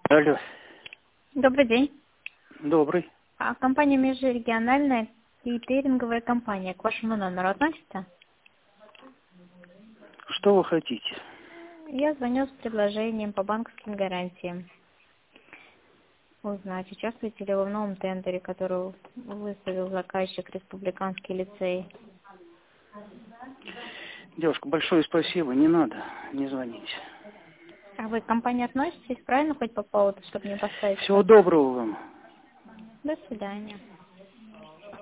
Алло. Добрый день. Добрый. Компания межрегиональная кейтеринговая компания. К вашему номеру относится? Что вы хотите? Я звоню с предложением по банковским гарантиям. Узнать, участвуете ли вы в новом тендере, который выставил заказчик Республиканский лицей. Девушка, большое спасибо. Не надо, не звоните. А вы к компании относитесь, правильно, хоть по поводу, чтобы не поставить? Всего доброго вам. До свидания.